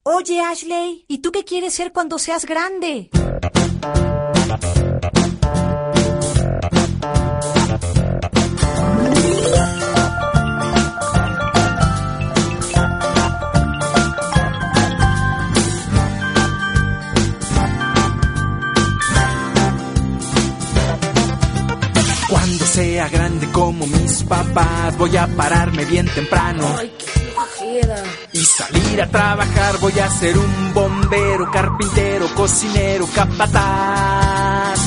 Oye, Ashley, ¿y tú qué quieres ser cuando seas grande? Cuando sea grande como mis papás, voy a pararme bien temprano. Ay, qué flojera. Y salir a trabajar, voy a ser un bombero, carpintero, cocinero, capataz.